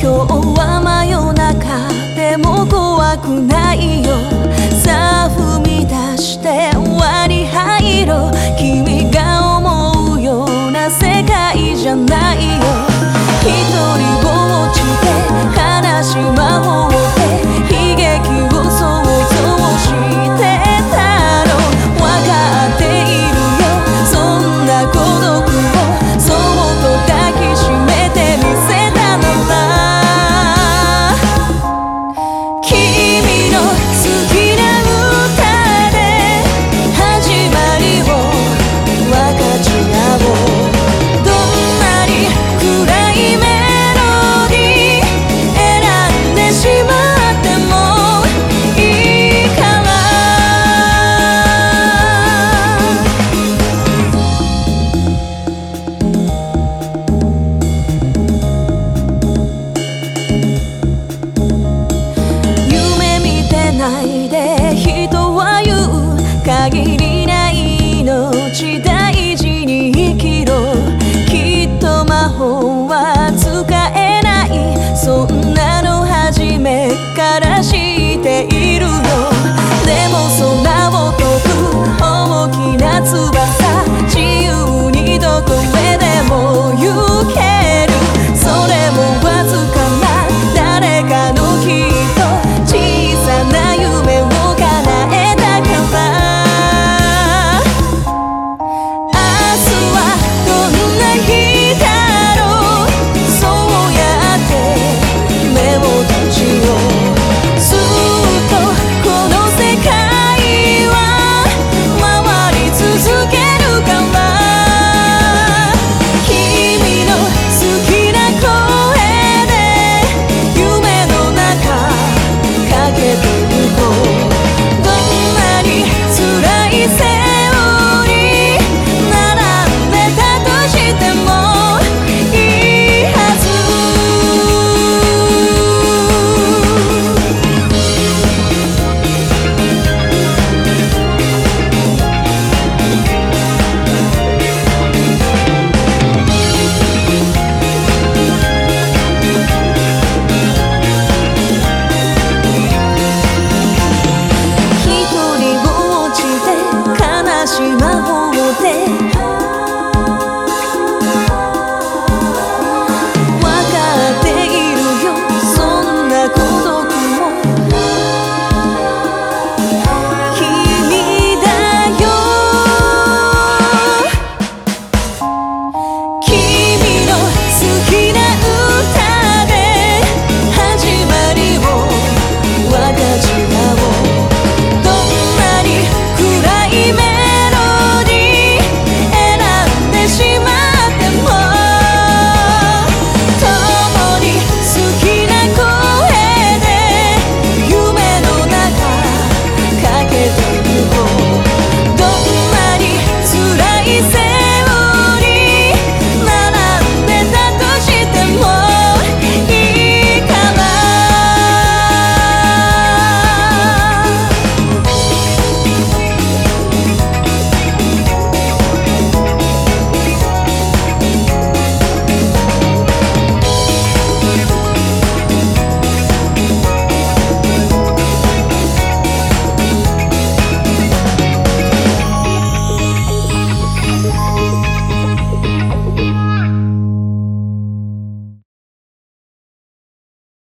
今日は真夜中でも怖くないよ。さあ踏み出して輪に入ろう。君が思うような世界じゃないよ。一人ぼっちで悲しい魔法で悲劇を想像してたの。分かっているよ、そんな孤独をそっと抱きしめてみせたのだ。君の好きな歌で始まりを分かち合おう。どんなに暗いメロディー選んでしまってもいいから。夢見てないで人は言う。限りない命大事に生きろ。きっと魔法は使えない、そんなの初めから知っているよ。でも空を飛ぶ大きな翼、自由にどこへでも行ける。それもわずかな誰かのきっと小さな夢を叶えたから。明日はどんな日だろう。そうやって目を閉じよう。ずっとこの世界は回り続けるから。君の好きな声で夢の中かけてゆこう。どんなに辛いセオリー並んでたとしてもいいはず。一人ぼっちで悲しい魔法で